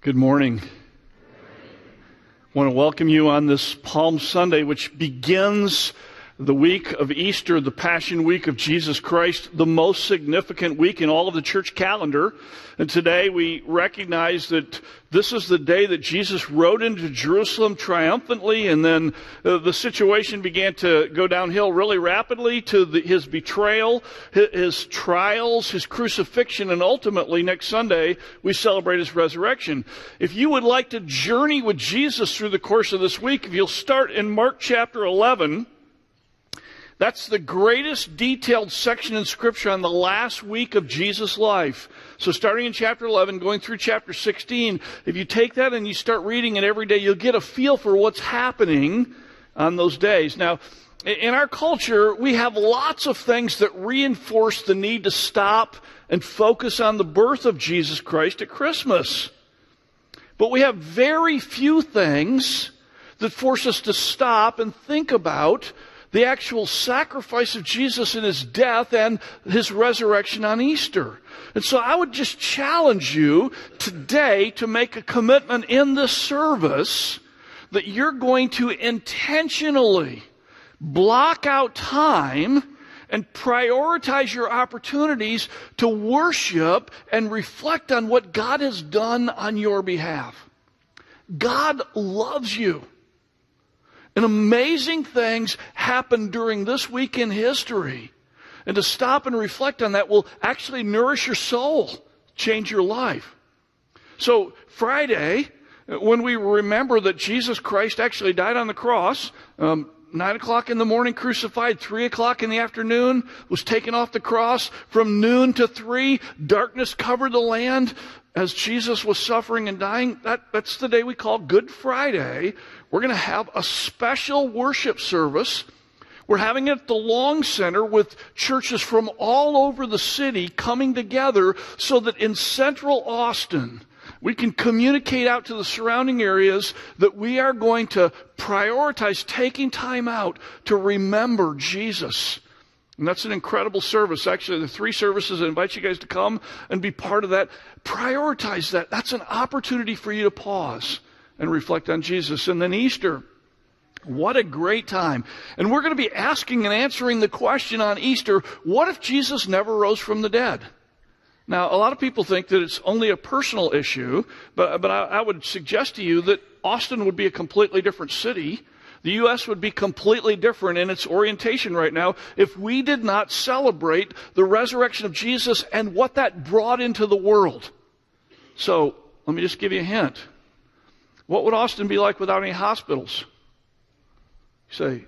Good morning. I want to welcome you on this Palm Sunday, which begins the week of Easter, the Passion Week of Jesus Christ, the most significant week in all of the church calendar. And today we recognize that this is the day that Jesus rode into Jerusalem triumphantly, and then the situation began to go downhill really rapidly to his betrayal, his trials, his crucifixion, and ultimately next Sunday we celebrate his resurrection. If you would like to journey with Jesus through the course of this week, if you'll start in Mark chapter 11, that's the greatest detailed section in Scripture on the last week of Jesus' life. So starting in chapter 11, going through chapter 16, if you take that and you start reading it every day, you'll get a feel for what's happening on those days. Now, in our culture, we have lots of things that reinforce the need to stop and focus on the birth of Jesus Christ at Christmas. But we have very few things that force us to stop and think about the actual sacrifice of Jesus in his death and his resurrection on Easter. And so I would just challenge you today to make a commitment in this service that you're going to intentionally block out time and prioritize your opportunities to worship and reflect on what God has done on your behalf. God loves you. And amazing things happen during this week in history. And to stop and reflect on that will actually nourish your soul, change your life. So Friday, when we remember that Jesus Christ actually died on the cross, 9 o'clock in the morning crucified, 3 o'clock in the afternoon was taken off the cross. From noon to 3, darkness covered the land as Jesus was suffering and dying. That's the day we call Good Friday. We're going to have a special worship service. We're having it at the Long Center with churches from all over the city coming together so that in central Austin, we can communicate out to the surrounding areas that we are going to prioritize taking time out to remember Jesus. And that's an incredible service. Actually, the 3 services, I invite you guys to come and be part of that. Prioritize that. That's an opportunity for you to pause and reflect on Jesus. And then Easter, what a great time. And we're going to be asking and answering the question on Easter, what if Jesus never rose from the dead? Now, a lot of people think that it's only a personal issue, but I would suggest to you that Austin would be a completely different city. The U.S. would be completely different in its orientation right now if we did not celebrate the resurrection of Jesus and what that brought into the world. So, let me just give you a hint. What would Austin be like without any hospitals? You say,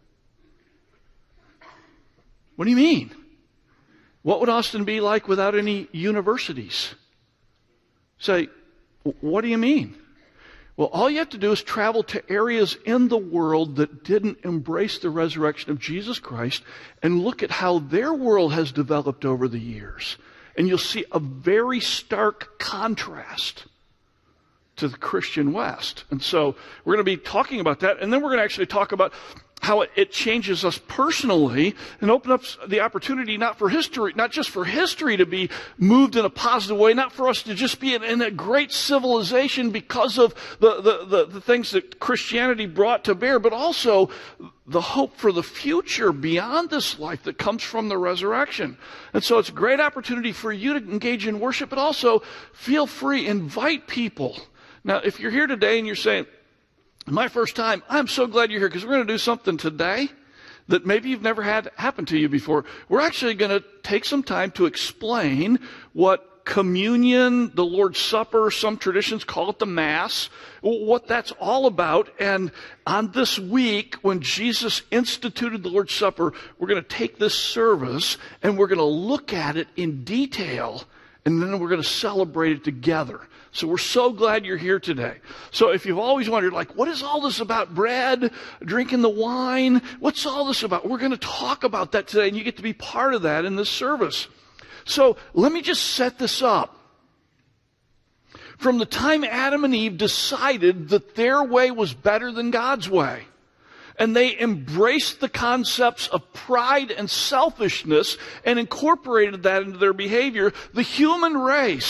what do you mean? What would Austin be like without any universities? Say, what do you mean? Well, all you have to do is travel to areas in the world that didn't embrace the resurrection of Jesus Christ and look at how their world has developed over the years. And you'll see a very stark contrast to the Christian West. And so we're going to be talking about that, and then we're going to actually talk about how it changes us personally and open up the opportunity not just for history to be moved in a positive way, not for us to just be in a great civilization because of the things that Christianity brought to bear, but also the hope for the future beyond this life that comes from the resurrection. And so it's a great opportunity for you to engage in worship, but also feel free, invite people. Now, if you're here today and you're saying, my first time, I'm so glad you're here because we're going to do something today that maybe you've never had happen to you before. We're actually going to take some time to explain what communion, the Lord's Supper, some traditions call it the Mass, what that's all about. And on this week, when Jesus instituted the Lord's Supper, we're going to take this service and we're going to look at it in detail, and then we're going to celebrate it together. So we're so glad you're here today. So if you've always wondered, what is all this about bread, drinking the wine? What's all this about? We're going to talk about that today, and you get to be part of that in this service. So let me just set this up. From the time Adam and Eve decided that their way was better than God's way, and they embraced the concepts of pride and selfishness and incorporated that into their behavior, the human race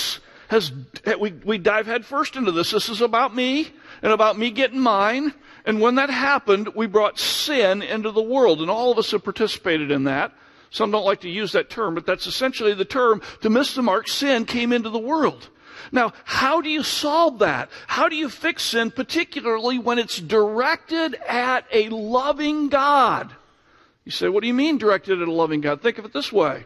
we dive head first into this. This is about me and about me getting mine. And when that happened, we brought sin into the world, and all of us have participated in that. Some don't like to use that term, but that's essentially the term. To miss the mark, sin came into the world. Now, how do you solve that? How do you fix sin, particularly when it's directed at a loving God? You say, what do you mean directed at a loving God? Think of it this way.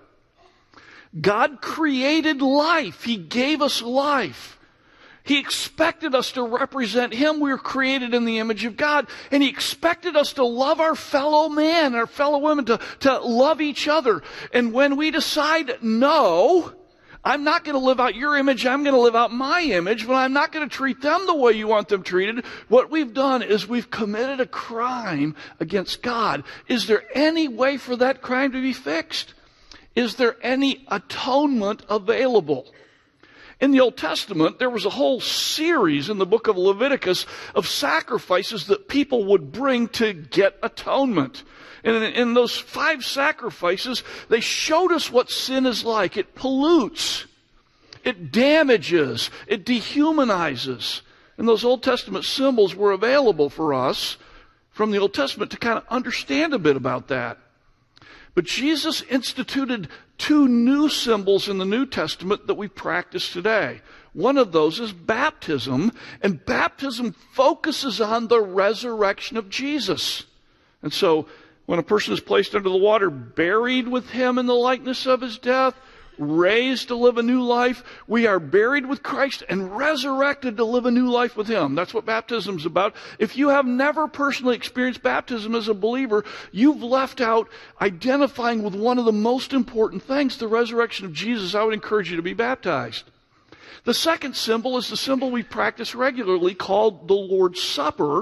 God created life. He gave us life. He expected us to represent Him. We were created in the image of God. And He expected us to love our fellow man, our fellow women, to love each other. And when we decide, no, I'm not going to live out your image, I'm going to live out my image, but I'm not going to treat them the way you want them treated, what we've done is we've committed a crime against God. Is there any way for that crime to be fixed? Is there any atonement available? In the Old Testament, there was a whole series in the book of Leviticus of sacrifices that people would bring to get atonement. And in those 5 sacrifices, they showed us what sin is like. It pollutes. It damages. It dehumanizes. And those Old Testament symbols were available for us from the Old Testament to kind of understand a bit about that. But Jesus instituted 2 new symbols in the New Testament that we practice today. One of those is baptism, and baptism focuses on the resurrection of Jesus. And so, when a person is placed under the water, buried with Him in the likeness of His death, raised to live a new life, we are buried with Christ and resurrected to live a new life with Him. That's what baptism is about. If you have never personally experienced baptism as a believer, you've left out identifying with one of the most important things, the resurrection of Jesus. I would encourage you to be baptized. The second symbol is the symbol we practice regularly called the Lord's Supper,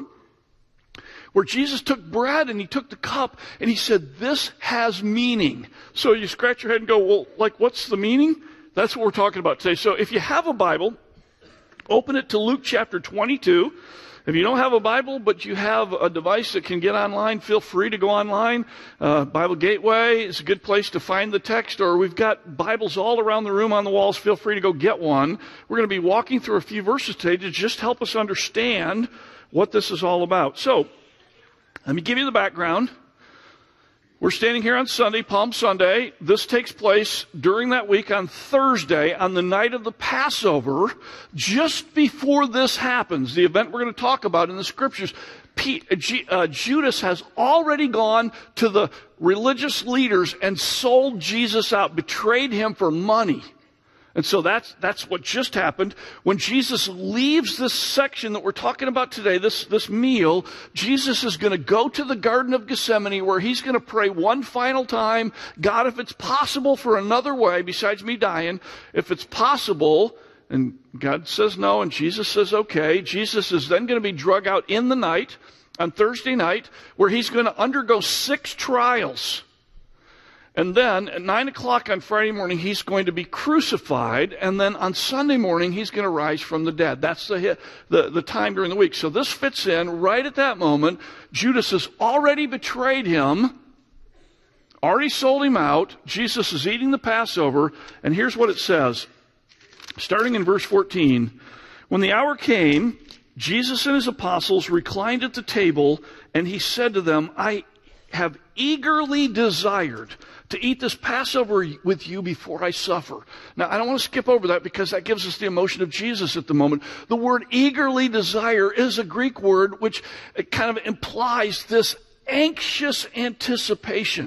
where Jesus took bread and He took the cup and He said, this has meaning. So you scratch your head and go, well, like, what's the meaning? That's what we're talking about today. So if you have a Bible, open it to Luke chapter 22. If you don't have a Bible, but you have a device that can get online, feel free to go online. Bible Gateway is a good place to find the text, or we've got Bibles all around the room on the walls. Feel free to go get one. We're going to be walking through a few verses today to just help us understand what this is all about. So, let me give you the background. We're standing here on Sunday, Palm Sunday. This takes place during that week on Thursday, on the night of the Passover. Just before this happens, the event we're going to talk about in the Scriptures, Judas has already gone to the religious leaders and sold Jesus out, betrayed Him for money. And so that's what just happened. When Jesus leaves this section that we're talking about today, this meal, Jesus is going to go to the Garden of Gethsemane where He's going to pray one final time, God, if it's possible for another way besides me dying, if it's possible, and God says no, and Jesus says okay. Jesus is then going to be drug out in the night, on Thursday night, where He's going to undergo 6 trials. And then at 9 o'clock on Friday morning, He's going to be crucified. And then on Sunday morning, He's going to rise from the dead. That's the time during the week. So this fits in right at that moment. Judas has already betrayed Him, already sold Him out. Jesus is eating the Passover. And here's what it says, starting in verse 14. When the hour came, Jesus and His apostles reclined at the table, and He said to them, I have eagerly desired to eat this Passover with you before I suffer. Now, I don't want to skip over that because that gives us the emotion of Jesus at the moment. The word eagerly desire is a Greek word which kind of implies this anxious anticipation.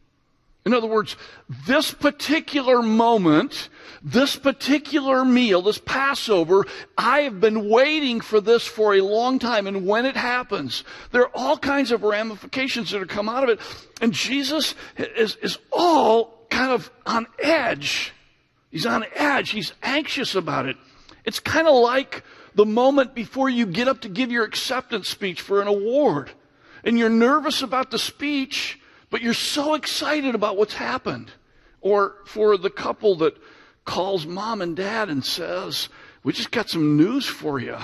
In other words, this particular moment, this particular meal, this Passover, I have been waiting for this for a long time. And when it happens, there are all kinds of ramifications that are come out of it. And Jesus is all kind of on edge. He's on edge. He's anxious about it. It's kind of like the moment before you get up to give your acceptance speech for an award. And you're nervous about the speech, but you're so excited about what's happened. Or for the couple that calls mom and dad and says, we just got some news for you.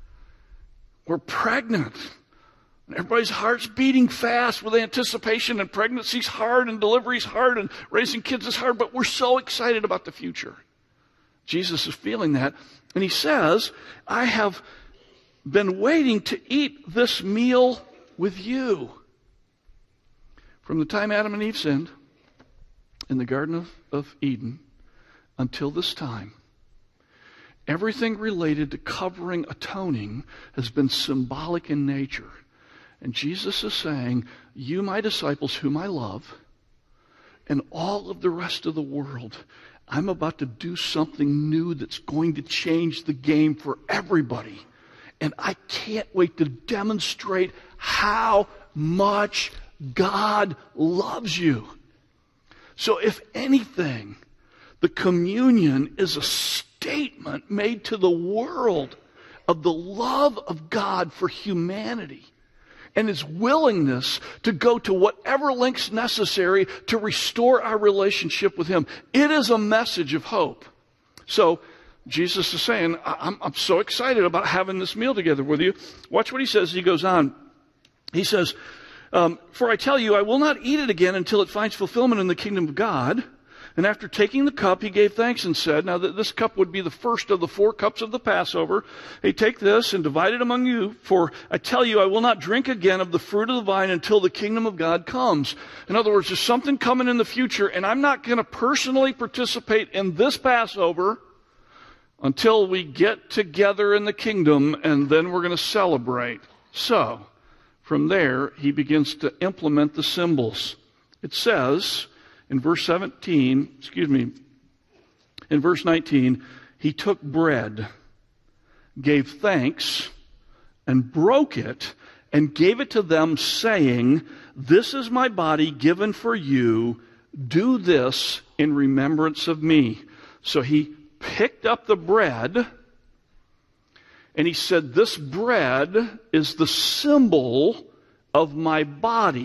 We're pregnant. And everybody's heart's beating fast with anticipation, and pregnancy's hard and delivery's hard and raising kids is hard, but we're so excited about the future. Jesus is feeling that. And he says, I have been waiting to eat this meal with you. From the time Adam and Eve sinned in the Garden of Eden until this time, everything related to covering, atoning, has been symbolic in nature. And Jesus is saying, you, my disciples, whom I love, and all of the rest of the world, I'm about to do something new that's going to change the game for everybody. And I can't wait to demonstrate how much God loves you. So if anything, the communion is a statement made to the world of the love of God for humanity and his willingness to go to whatever lengths necessary to restore our relationship with him. It is a message of hope. So Jesus is saying, I'm so excited about having this meal together with you. Watch what he says. He goes on. He says, for I tell you, I will not eat it again until it finds fulfillment in the kingdom of God. And after taking the cup, he gave thanks and said, now that this cup would be the first of the 4 cups of the Passover, hey, take this and divide it among you, for I tell you, I will not drink again of the fruit of the vine until the kingdom of God comes. In other words, there's something coming in the future, and I'm not going to personally participate in this Passover until we get together in the kingdom, and then we're going to celebrate. So, from there, he begins to implement the symbols. It says in verse 19, he took bread, gave thanks, and broke it, and gave it to them, saying, this is my body given for you. Do this in remembrance of me. So he picked up the bread, and he said, this bread is the symbol of my body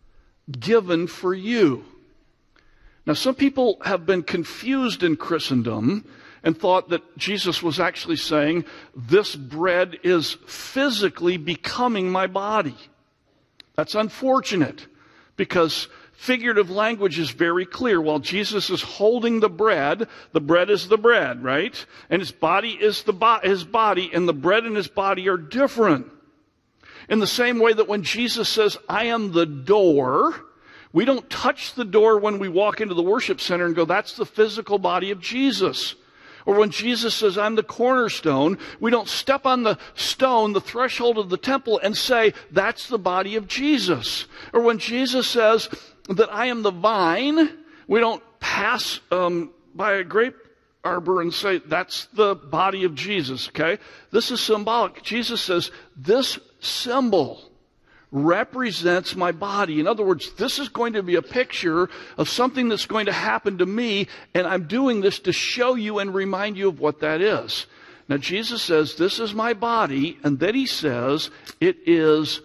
given for you. Now, some people have been confused in Christendom and thought that Jesus was actually saying, this bread is physically becoming my body. That's unfortunate, because figurative language is very clear. While Jesus is holding the bread is the bread, right? And his body is his body, and the bread and his body are different. In the same way that when Jesus says, I am the door, we don't touch the door when we walk into the worship center and go, that's the physical body of Jesus. Or when Jesus says, I'm the cornerstone, we don't step on the stone, the threshold of the temple, and say, that's the body of Jesus. Or when Jesus says that I am the vine, we don't pass by a grape arbor and say, that's the body of Jesus, okay? This is symbolic. Jesus says, this symbol represents my body. In other words, this is going to be a picture of something that's going to happen to me, and I'm doing this to show you and remind you of what that is. Now, Jesus says, this is my body, and then he says, it is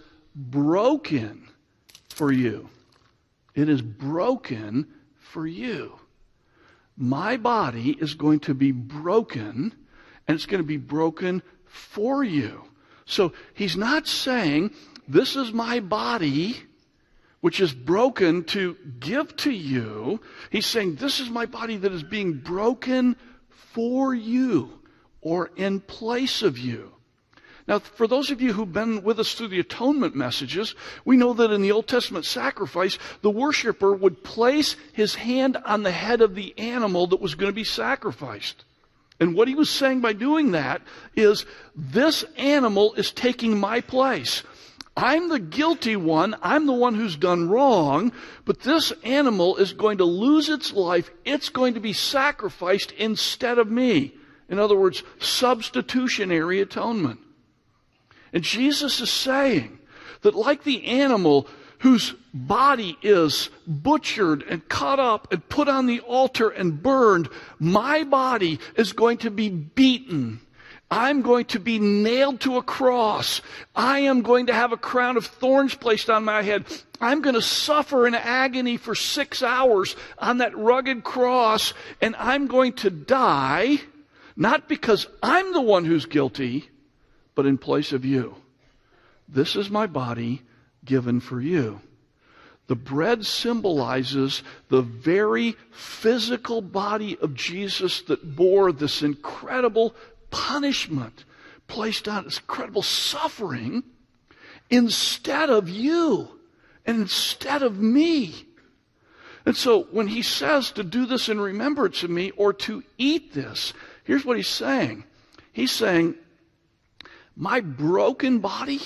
broken for you. It is broken for you. My body is going to be broken, and it's going to be broken for you. So he's not saying, this is my body, which is broken to give to you. He's saying, this is my body that is being broken for you, or in place of you. Now, for those of you who've been with us through the atonement messages, we know that in the Old Testament sacrifice, the worshiper would place his hand on the head of the animal that was going to be sacrificed. And what he was saying by doing that is, this animal is taking my place. I'm the guilty one. I'm the one who's done wrong. But this animal is going to lose its life. It's going to be sacrificed instead of me. In other words, substitutionary atonement. And Jesus is saying that like the animal whose body is butchered and cut up and put on the altar and burned, my body is going to be beaten. I'm going to be nailed to a cross. I am going to have a crown of thorns placed on my head. I'm going to suffer in agony for 6 hours on that rugged cross, and I'm going to die, not because I'm the one who's guilty, but in place of you. This is my body given for you. The bread symbolizes the very physical body of Jesus that bore this incredible punishment, placed on this incredible suffering, instead of you and instead of me. And so when he says to do this in remembrance of me, or to eat this, here's what he's saying. He's saying, my broken body,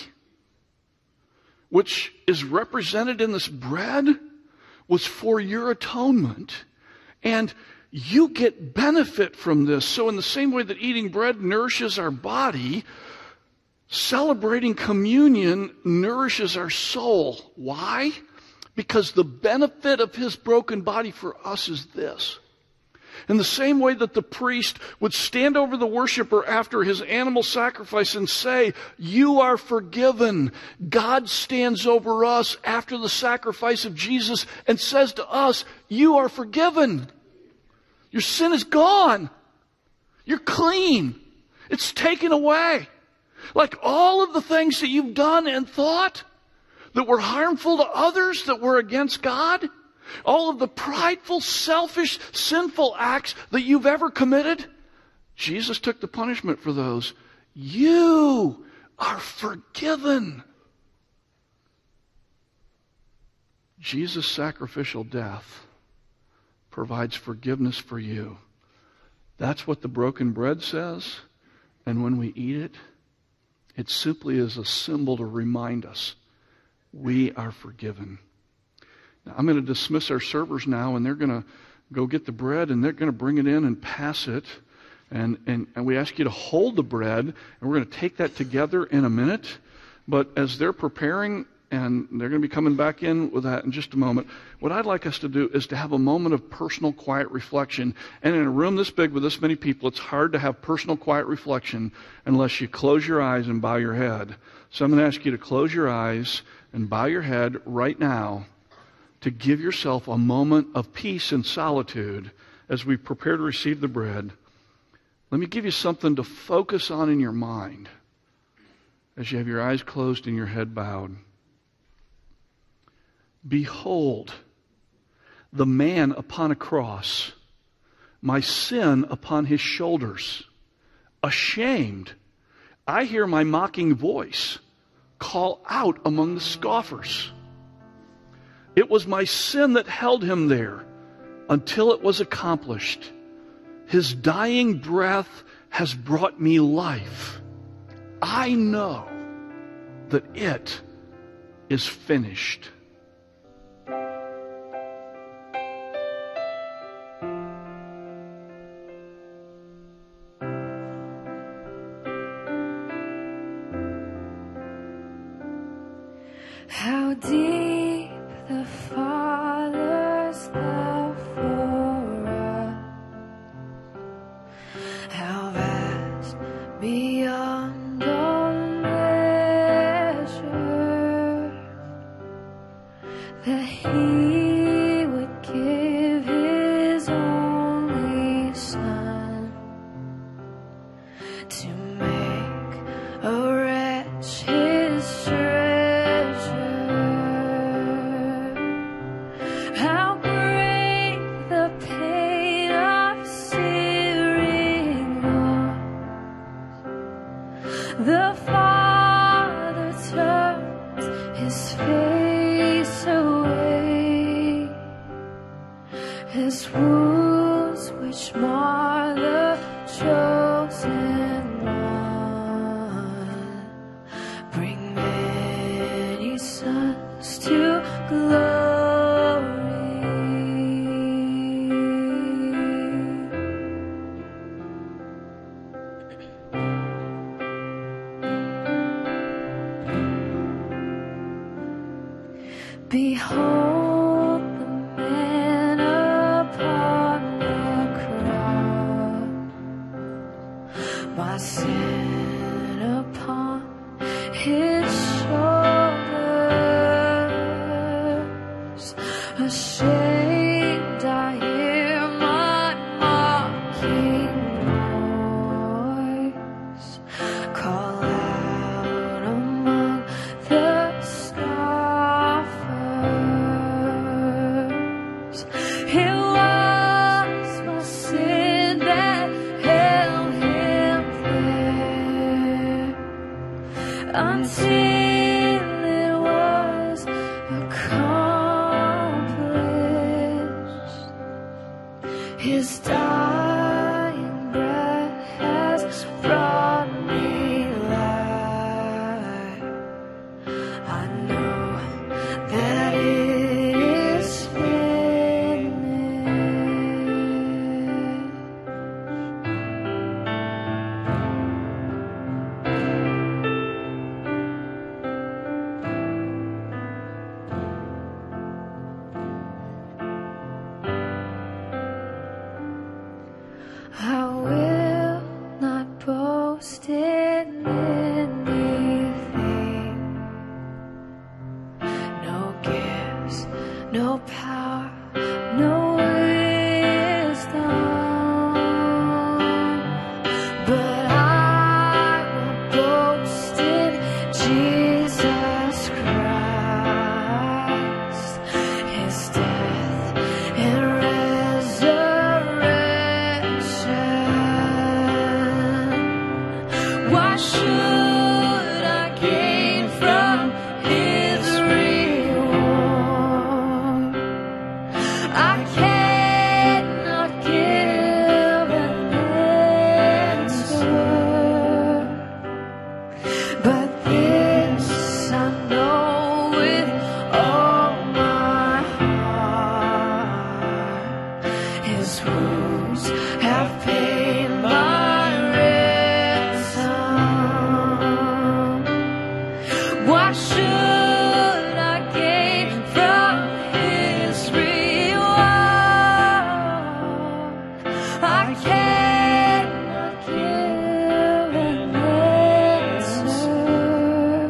which is represented in this bread, was for your atonement. And you get benefit from this. So in the same way that eating bread nourishes our body, celebrating communion nourishes our soul. Why? Because the benefit of his broken body for us is this. In the same way that the priest would stand over the worshiper after his animal sacrifice and say, you are forgiven. God stands over us after the sacrifice of Jesus and says to us, you are forgiven. Your sin is gone. You're clean. It's taken away. Like all of the things that you've done and thought that were harmful to others, that were against God, all of the prideful, selfish, sinful acts that you've ever committed, Jesus took the punishment for those. You are forgiven. Jesus' sacrificial death provides forgiveness for you. That's what the broken bread says. And when we eat it, it simply is a symbol to remind us we are forgiven. Now, I'm going to dismiss our servers now, and they're going to go get the bread, and they're going to bring it in and pass it. And we ask you to hold the bread, and we're going to take that together in a minute. But as they're preparing, and they're going to be coming back in with that in just a moment, what I'd like us to do is to have a moment of personal, quiet reflection. And in a room this big with this many people, it's hard to have personal, quiet reflection unless you close your eyes and bow your head. So I'm going to ask you to close your eyes and bow your head right now, to give yourself a moment of peace and solitude as we prepare to receive the bread. Let me give you something to focus on in your mind as you have your eyes closed and your head bowed. Behold, the man upon a cross, my sin upon his shoulders. Ashamed, I hear my mocking voice call out among the scoffers. It was my sin that held him there until it was accomplished. His dying breath has brought me life. I know that it is finished. How deep the Father's love for us, how vast beyond all measure, that He would give His only Son to make a wretch His treasure. How great the pain of searing loss. The Father turns His face away. His wounds which mar the chosen one bring many sons to glory. Behold the man upon the cross, my sin upon his shoulders. Ashamed, I hear my mocking voice call out among the scoffers. until it was accomplished. His dying breath has brought me life. I know that it is finished. I will not boast in anything. No gifts, no power, no wisdom. But I will boast in Jesus Christ, His death and resurrection. Why should I gain from His reward? I cannot give an answer, but this I know with all my heart. His wounds have paid my ransom. Why should I gain from His reward? I cannot give an answer,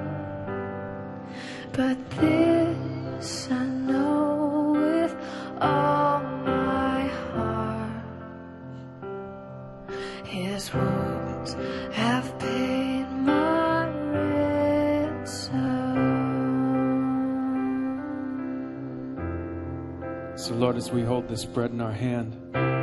but this I know with all my heart. His wounds have paid my ransom. So, Lord, as we hold this bread in our hand,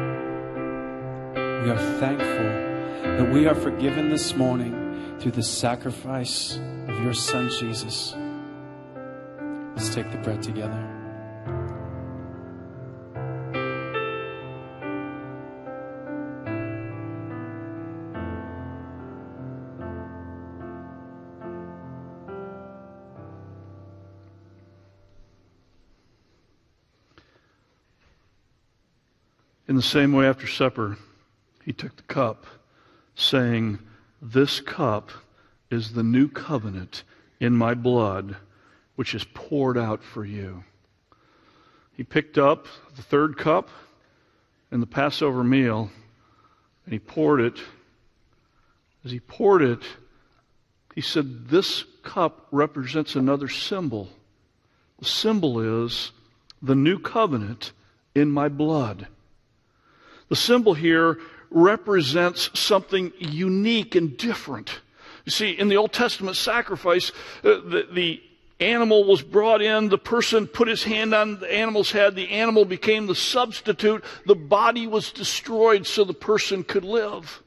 we are thankful that we are forgiven this morning through the sacrifice of your Son, Jesus. Let's take the bread together. In the same way, after supper, he took the cup, saying, "This cup is the new covenant in my blood, which is poured out for you." He picked up the third cup in the Passover meal, and he poured it. As he poured it, he said, "This cup represents another symbol. The symbol is the new covenant in my blood." The symbol here represents something unique and different. You see, in the Old Testament sacrifice, the animal was brought in, the person put his hand on the animal's head, the animal became the substitute, the body was destroyed so the person could live.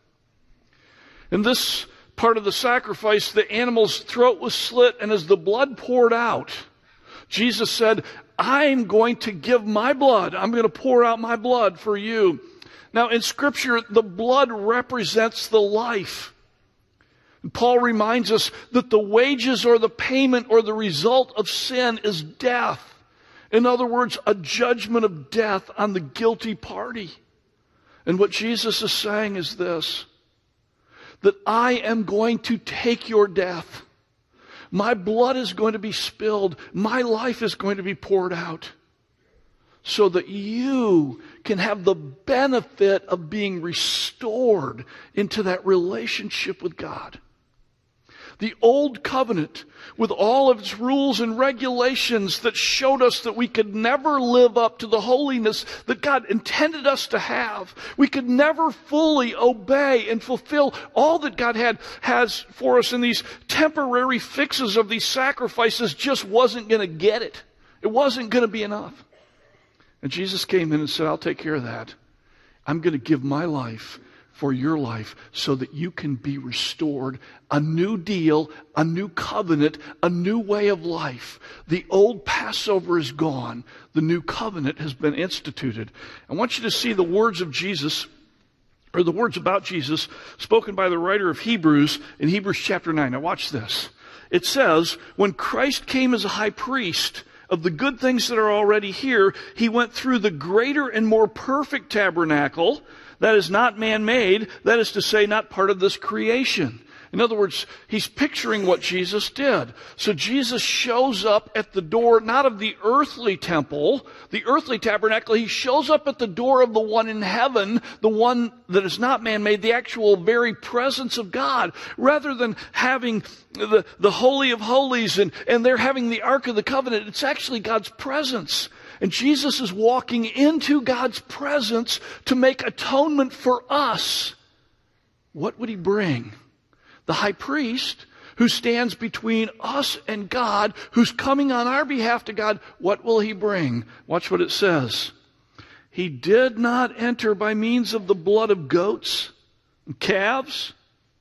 In this part of the sacrifice, the animal's throat was slit, and as the blood poured out, Jesus said, "I'm going to give my blood. I'm going to pour out my blood for you." Now, in Scripture, the blood represents the life. And Paul reminds us that the wages or the payment or the result of sin is death. In other words, a judgment of death on the guilty party. And what Jesus is saying is this, that I am going to take your death. My blood is going to be spilled. My life is going to be poured out, so that you can have the benefit of being restored into that relationship with God. The old covenant, with all of its rules and regulations that showed us that we could never live up to the holiness that God intended us to have. We could never fully obey and fulfill all that God has for us in these temporary fixes of these sacrifices, just wasn't going to get it. It wasn't going to be enough. And Jesus came in and said, "I'll take care of that. I'm going to give my life for your life so that you can be restored. A new deal, a new covenant, a new way of life. The old Passover is gone. The new covenant has been instituted. I want you to see the words of Jesus, or the words about Jesus, spoken by the writer of Hebrews in Hebrews chapter 9. Now watch this. It says, when Christ came as a high priest of the good things that are already here, he went through the greater and more perfect tabernacle that is not man-made, that is to say, not part of this creation. In other words, he's picturing what Jesus did. So Jesus shows up at the door, not of the earthly temple, the earthly tabernacle. He shows up at the door of the one in heaven, the one that is not man-made, the actual very presence of God. Rather than having the Holy of Holies and they're having the Ark of the Covenant, it's actually God's presence. And Jesus is walking into God's presence to make atonement for us. What would he bring? The high priest who stands between us and God, who's coming on our behalf to God, what will he bring? Watch what it says. He did not enter by means of the blood of goats and calves,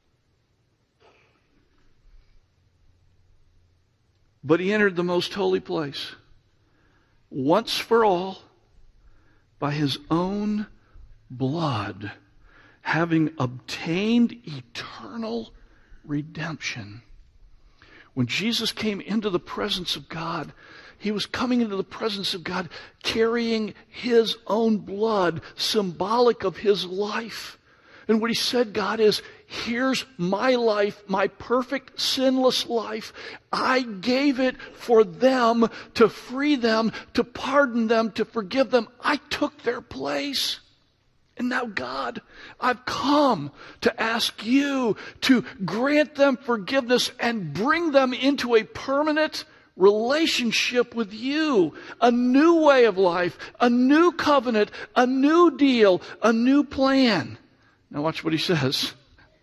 but he entered the most holy place once for all by his own blood, having obtained eternal redemption. When Jesus came into the presence of God, he was coming into the presence of God carrying his own blood, symbolic of his life. And what he said, God, is, here's my life, my perfect, sinless life. I gave it for them, to free them, to pardon them, to forgive them. I took their place. And now, God, I've come to ask you to grant them forgiveness and bring them into a permanent relationship with you. A new way of life, a new covenant, a new deal, a new plan. Now watch what he says.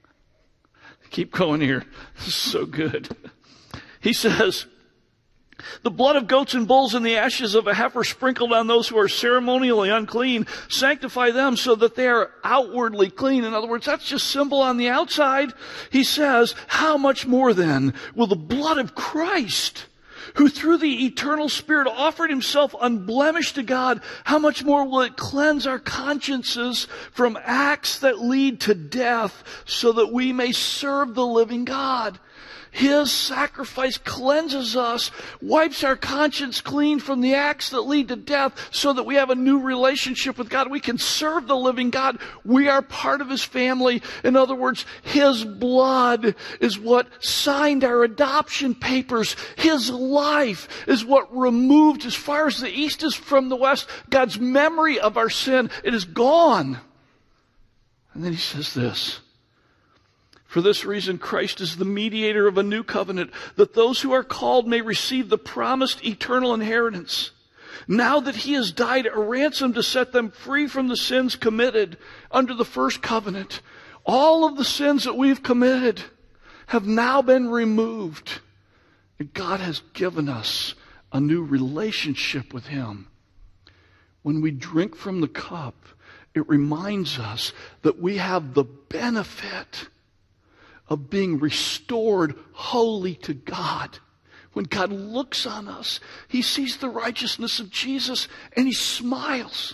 Keep going here. This is so good. He says, the blood of goats and bulls and the ashes of a heifer sprinkled on those who are ceremonially unclean sanctify them so that they are outwardly clean. In other words, that's just symbol on the outside. He says, how much more then will the blood of Christ, who through the eternal Spirit offered himself unblemished to God, how much more will it cleanse our consciences from acts that lead to death so that we may serve the living God? His sacrifice cleanses us, wipes our conscience clean from the acts that lead to death so that we have a new relationship with God. We can serve the living God. We are part of his family. In other words, his blood is what signed our adoption papers. His life is what removed, as far as the east is from the west, God's memory of our sin. It is gone. And then he says this. For this reason, Christ is the mediator of a new covenant, that those who are called may receive the promised eternal inheritance. Now that he has died a ransom to set them free from the sins committed under the first covenant, all of the sins that we've committed have now been removed. And God has given us a new relationship with him. When we drink from the cup, it reminds us that we have the benefit of being restored wholly to God. When God looks on us, he sees the righteousness of Jesus and he smiles.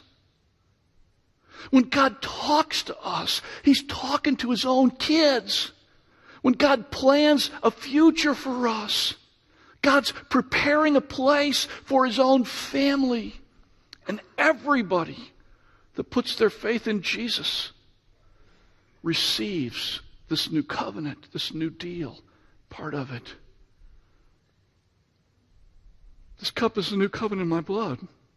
When God talks to us, he's talking to his own kids. When God plans a future for us, God's preparing a place for his own family. And everybody that puts their faith in Jesus receives this new covenant, this new deal, part of it. This cup is the new covenant in my blood.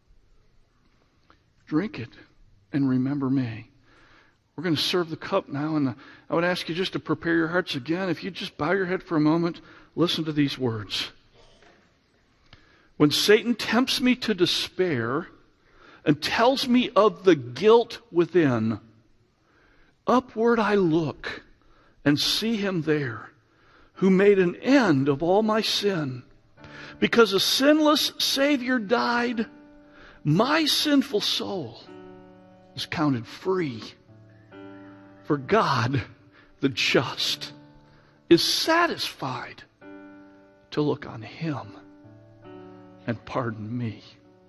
Drink it and remember me. We're going to serve the cup now, and I would ask you just to prepare your hearts again. If you just bow your head for a moment, listen to these words. When Satan tempts me to despair and tells me of the guilt within, upward I look and see him there, who made an end of all my sin. Because a sinless Savior died, my sinful soul is counted free. For God, the just, is satisfied to look on him and pardon me.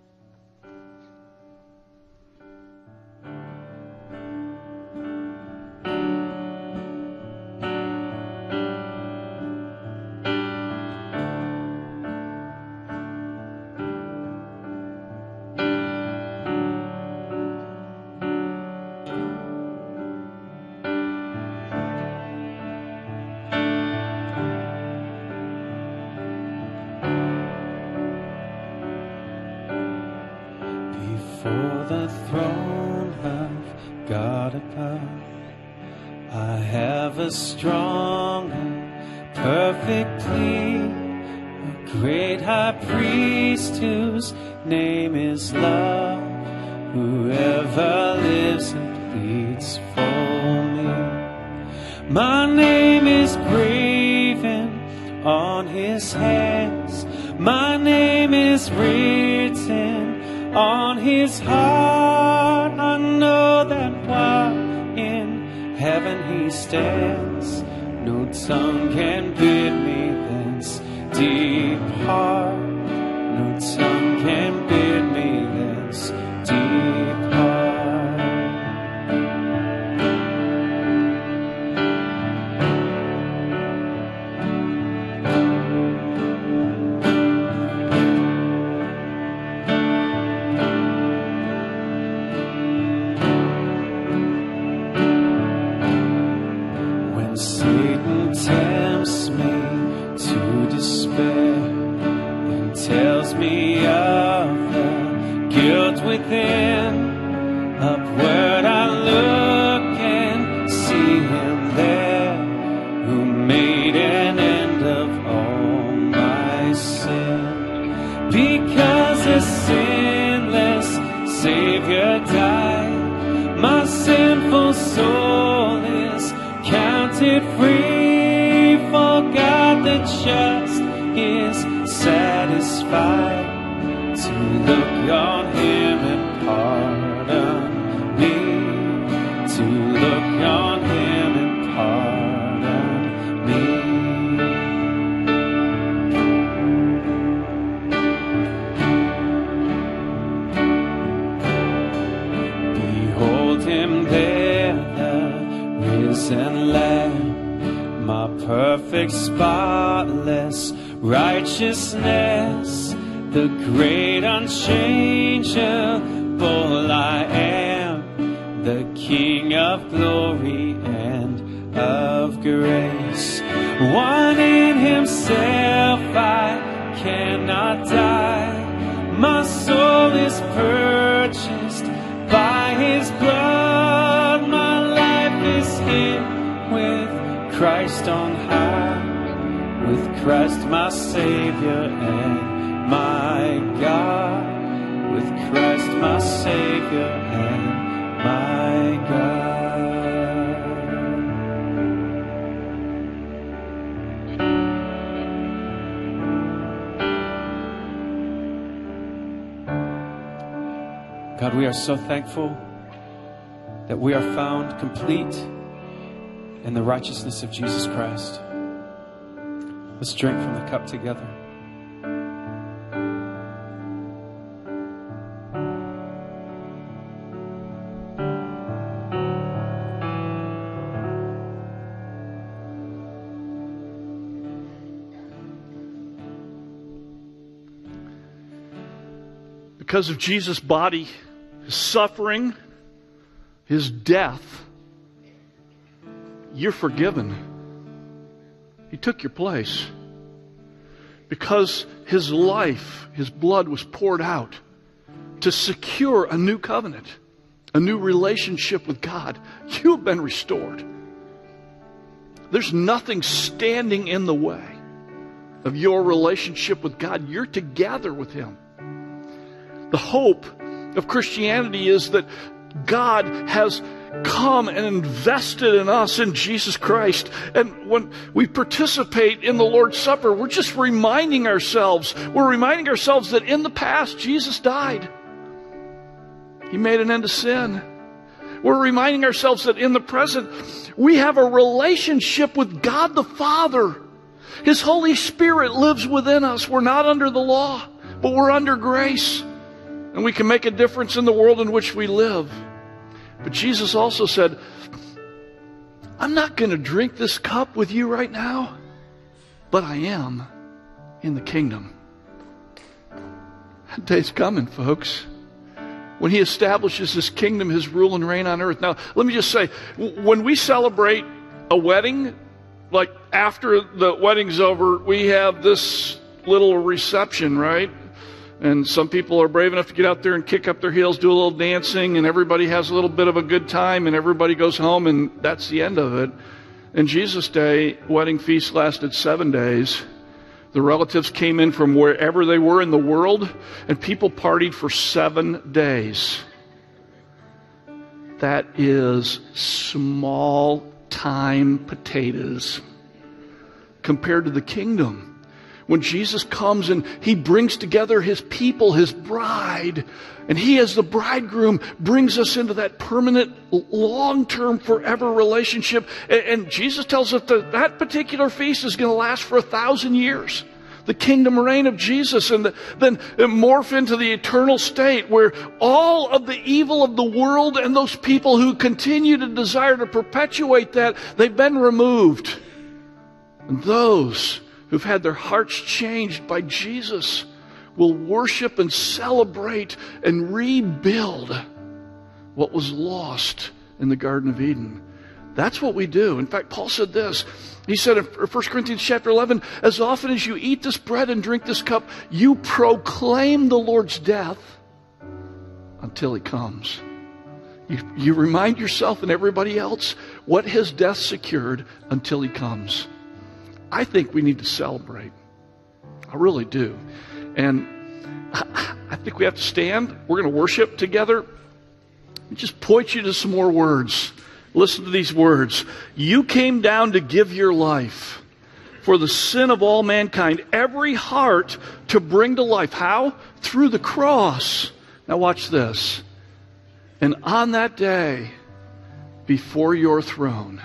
Before the throne of God above, I have a strong and perfect plea, a great high priest whose name is love, whoever lives and bleeds for me. My name is graven on his hands, my name is written on his heart. I know that while in heaven he stands, no tongue can bid me thence depart. No tongue can bid me thence depart. Satan tempts me to despair and tells me of the guilt within. Upward I look and see him there, who made an end of all my sin. Because a sinless Savior died, my sinful soul is counted free, for God the just is satisfied to look on him and pardon me, to look on him and pardon me. Behold him there, the risen Lamb, my perfect, spotless righteousness, the great unchangeable I am, the King of glory and of grace. One in himself I cannot die, my soul is purchased by his blood, my life is hid with Christ on high, with Christ my Savior and my God, with Christ my Savior and my God. God, we are so thankful that we are found complete in the righteousness of Jesus Christ. Let's drink from the cup together. Because of Jesus' body, his suffering, his death, you're forgiven. He took your place. Because his life, his blood was poured out to secure a new covenant, a new relationship with God. You have been restored. There's nothing standing in the way of your relationship with God. You're together with him. The hope of Christianity is that God has come and invested in us in Jesus Christ. And when we participate in the Lord's Supper, we're just reminding ourselves. We're reminding ourselves that in the past, Jesus died. He made an end to sin. We're reminding ourselves that in the present, we have a relationship with God the Father. His Holy Spirit lives within us. We're not under the law, but we're under grace. And we can make a difference in the world in which we live. But Jesus also said, I'm not going to drink this cup with you right now, but I am in the kingdom. That day's coming, folks, when He establishes His kingdom, His rule and reign on earth. Now, let me just say, when we celebrate a wedding, like after the wedding's over, we have this little reception, right? And some people are brave enough to get out there and kick up their heels, do a little dancing, and everybody has a little bit of a good time, and everybody goes home, and that's the end of it. In Jesus' day, wedding feast lasted 7 days. The relatives came in from wherever they were in the world, and people partied for 7 days. That is small time potatoes compared to the kingdom. When Jesus comes and He brings together His people, His bride, and He as the bridegroom brings us into that permanent, long-term, forever relationship. And Jesus tells us that that particular feast is going to last for 1,000 years. The kingdom reign of Jesus, and then morph into the eternal state where all of the evil of the world and those people who continue to desire to perpetuate that, they've been removed. And those who've had their hearts changed by Jesus will worship and celebrate and rebuild what was lost in the Garden of Eden. That's what we do. In fact, Paul said this. He said in 1 Corinthians chapter 11, as often as you eat this bread and drink this cup, you proclaim the Lord's death until He comes. You remind yourself and everybody else what His death secured until He comes. I think we need to celebrate. I really do. And I think we have to stand. We're going to worship together. Let me just point you to some more words. Listen to these words. You came down to give your life for the sin of all mankind, every heart to bring to life. How? Through the cross. Now watch this. And on that day, before your throne,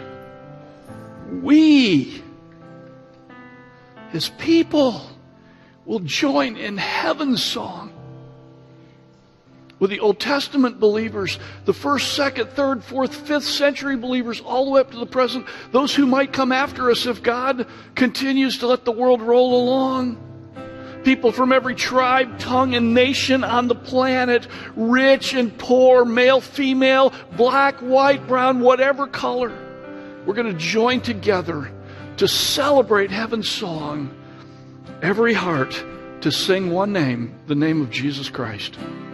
we, His people, will join in heaven's song with the Old Testament believers, the 1st, 2nd, 3rd, 4th, 5th century believers, all the way up to the present, those who might come after us if God continues to let the world roll along. People from every tribe, tongue, and nation on the planet, rich and poor, male, female, black, white, brown, whatever color. We're going to join together to celebrate heaven's song. Every heart to sing one name, the name of Jesus Christ.